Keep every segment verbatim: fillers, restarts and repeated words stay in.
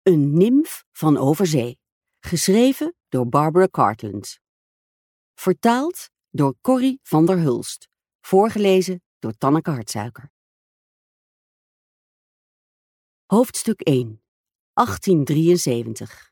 Een nimf van overzee. Geschreven door Barbara Cartland. Vertaald door Corrie van der Hulst. Voorgelezen door Tanneke Hartsuiker. Hoofdstuk één. achttien drieënzeventig.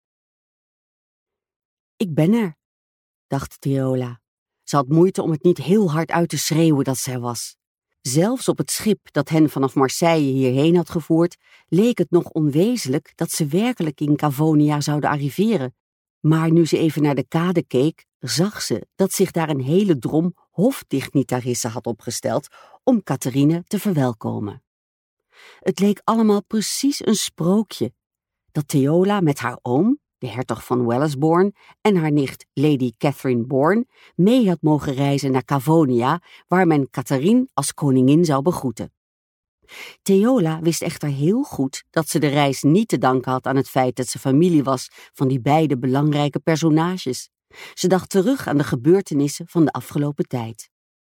Ik ben er, dacht Theola. Ze had moeite om het niet heel hard uit te schreeuwen dat zij was. Zelfs op het schip dat hen vanaf Marseille hierheen had gevoerd, leek het nog onwezenlijk dat ze werkelijk in Cavonia zouden arriveren. Maar nu ze even naar de kade keek, zag ze dat zich daar een hele drom hofdignitarissen had opgesteld om Catherine te verwelkomen. Het leek allemaal precies een sprookje, dat Theola met haar oom, de hertog van Wellesbourne, en haar nicht Lady Catherine Bourne mee had mogen reizen naar Cavonia, waar men Catherine als koningin zou begroeten. Theola wist echter heel goed dat ze de reis niet te danken had aan het feit dat ze familie was van die beide belangrijke personages. Ze dacht terug aan de gebeurtenissen van de afgelopen tijd.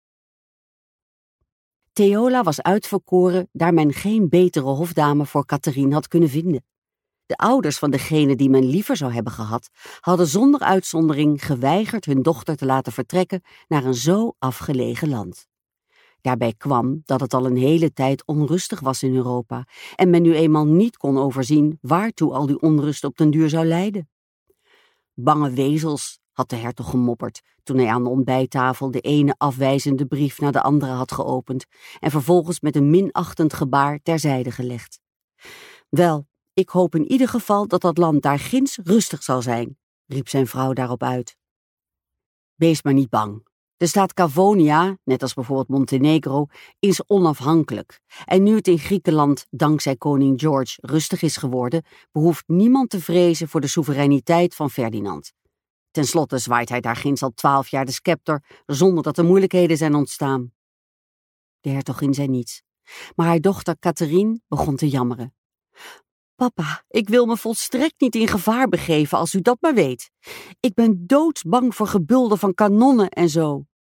Theola was uitverkoren daar men geen betere hofdame voor Catherine had kunnen vinden. De ouders van degene die men liever zou hebben gehad, hadden zonder uitzondering geweigerd hun dochter te laten vertrekken naar een zo afgelegen land. Daarbij kwam dat het al een hele tijd onrustig was in Europa en men nu eenmaal niet kon overzien waartoe al die onrust op den duur zou leiden. Bange wezels, had de hertog gemopperd toen hij aan de ontbijttafel de ene afwijzende brief na de andere had geopend en vervolgens met een minachtend gebaar terzijde gelegd. Wel, ik hoop in ieder geval dat dat land daar ginds rustig zal zijn, riep zijn vrouw daarop uit. Wees maar niet bang. De staat Cavonia, net als bijvoorbeeld Montenegro, is onafhankelijk. En nu het in Griekenland, dankzij koning George, rustig is geworden, behoeft niemand te vrezen voor de soevereiniteit van Ferdinand. Ten slotte zwaait hij daar ginds al twaalf jaar de scepter, zonder dat er moeilijkheden zijn ontstaan. De hertogin zei niets, maar haar dochter Catherine begon te jammeren. Papa, ik wil me volstrekt niet in gevaar begeven als u dat maar weet. Ik ben doodsbang voor gebulder van kanonnen en zo.